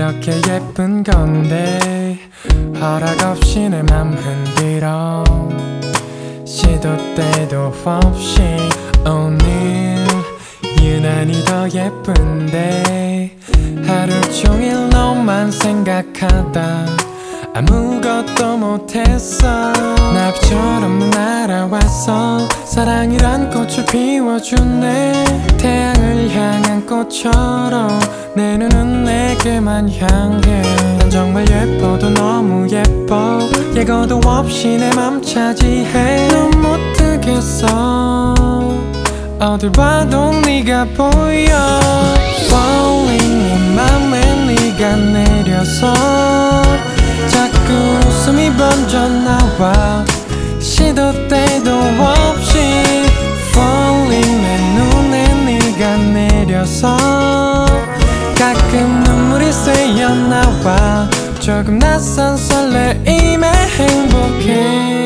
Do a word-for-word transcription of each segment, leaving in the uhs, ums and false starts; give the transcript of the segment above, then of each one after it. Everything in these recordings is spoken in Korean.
이렇게 예쁜 건데 허락 없이 내 맘 흔들어 시도 때도 없이 오늘 유난히 더 예쁜데 하루 종일 너만 생각하다 아무것도 못했어. 나비처럼 날아와서 사랑이란 꽃을 피워주네. 태양을 향한 꽃처럼 내 눈은 내게만 향해. 난 정말 예뻐도 너무 예뻐. 예고도 없이 내 맘 차지해. 넌 못 뜨겠어. 어딜 봐도 네가 보여. Falling 내 맘에 네가 내려서 자꾸 웃음이 번져나와 시도 때도 없이 Falling 내 눈에 네가 내려서 가끔 눈물이 새어나와 조금 낯선 설레임에 행복해.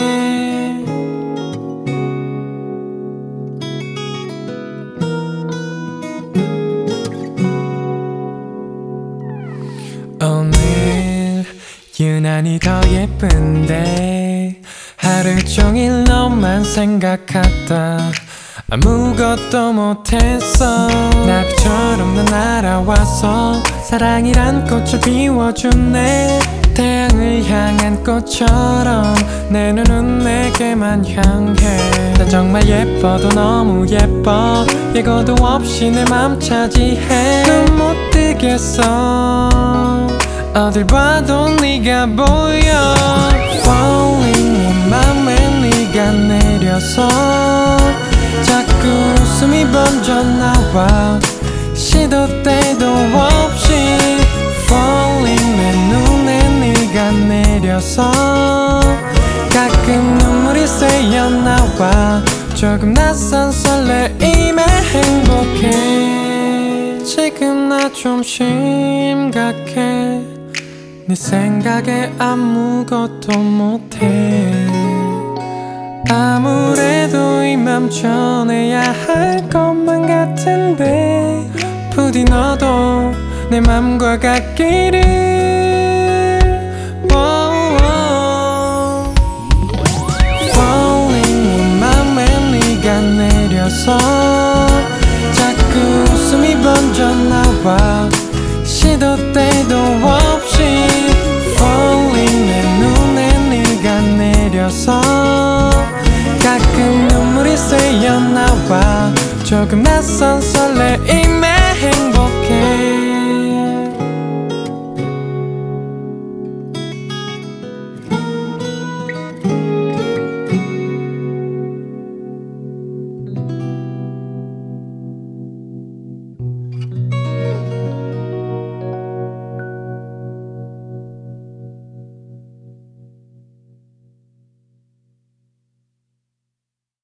오늘 유난히 더 예쁜데 하루 종일 너만 생각하다 아무것도 못했어. 나비처럼 난 날아와서 사랑이란 꽃을 피워주네. 태양을 향한 꽃처럼 내 눈은 내게만 향해. 난 정말 예뻐도 너무 예뻐. 예고도 없이 내 맘 차지해. 눈 못 뜨겠어. 어딜 봐도 네가 보여. Falling 내 맘에 네가 내려서 자꾸 웃음이 번져나와 시도 때도 없이 Falling 내 눈에 네가 내려서 가끔 눈물이 새어나와 조금 낯선 설레임에 행복해. 지금 나 좀 심각해. 네 생각에 아무것도 못해. 아무래도 이 맘 전해야 할 것만 같은데 부디 너도 내 맘과 같기를. Falling 내 맘에 네가 내려서 자꾸 웃음이 번져나와 시도 때도 없이 Falling 내 눈에 네가 내려서 가끔 눈물이 새어나와 조금 낯선 설레임